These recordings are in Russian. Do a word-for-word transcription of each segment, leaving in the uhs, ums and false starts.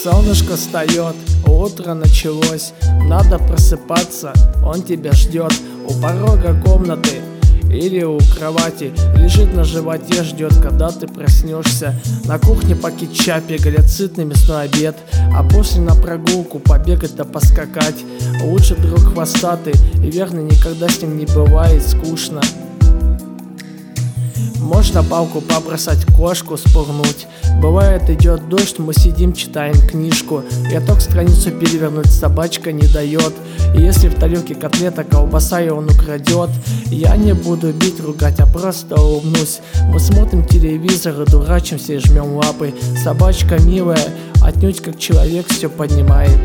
Солнышко встает, утро началось, надо просыпаться, он тебя ждет. У порога комнаты или у кровати лежит на животе, ждет, когда ты проснешься. На кухне по кетчапе горят сытный мясной обед, а после на прогулку побегать да поскакать. Лучше друг хвостатый, и верно, никогда с ним не бывает скучно. Можно палку побросать, кошку спугнуть. Бывает, идет дождь, мы сидим, читаем книжку. Я только страницу перевернуть, собачка не дает. И если в тарелке котлета, колбаса, и он украдет, я не буду бить, ругать, а просто улыбнусь. Мы смотрим телевизор и дурачимся и жмем лапы. Собачка милая, отнюдь как человек все поднимает.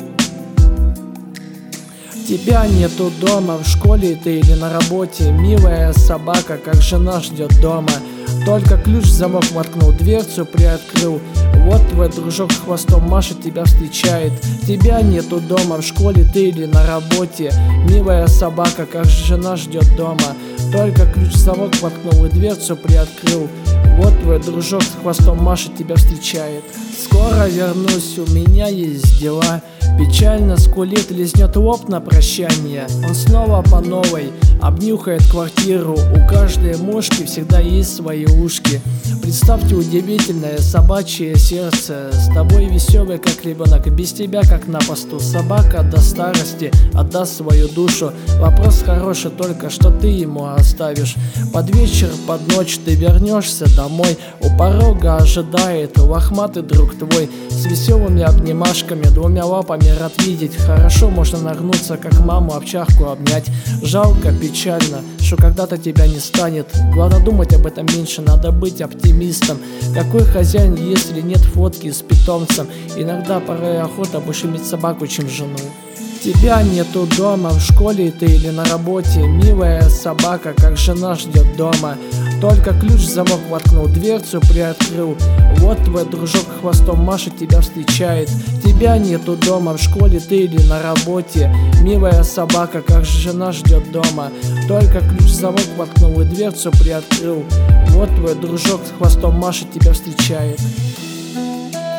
Тебя нету дома, в школе ты или на работе. Милая собака, как жена, ждет дома. Только ключ в замок воткнул, дверцу приоткрыл. Вот твой дружок хвостом машет, тебя встречает. Тебя нету дома, в школе ты или на работе. Милая собака, как жена, ждет дома. Только ключ в замок воткнул и дверцу приоткрыл. Вот твой дружок с хвостом машет, тебя встречает. Скоро вернусь, у меня есть дела. Печально скулит, лизнет лоб на прощание. Он снова по новой обнюхает квартиру. У каждой мошки всегда есть свои ушки. Представьте удивительное собачье сердце. С тобой веселый, как ребенок, без тебя, как на посту. Собака до старости отдаст свою душу. Вопрос хороший, только что ты ему оставишь. Под вечер, под ночь ты вернешься домой. У порога ожидает лохматый друг твой, с веселыми обнимашками, двумя лапами рад видеть. Хорошо можно нагнуться, как маму овчарку обнять. Жалко, печально, что когда-то тебя не станет. Главное думать об этом меньше, надо быть оптимистом. Какой хозяин, если нет фотки с питомцем? Иногда порой охота больше иметь собаку, чем жену. Тебя нету дома, в школе ты или на работе. Милая собака, как жена, ждет дома. Только ключ в замок воткнул, дверцу приоткрыл. Вот твой дружок хвостом машет, тебя встречает. Тебя нету дома, в школе ты или на работе. Милая собака, как жена, ждет дома. Только ключ в замок воткнул и дверцу приоткрыл. Вот твой дружок с хвостом машет, тебя встречает.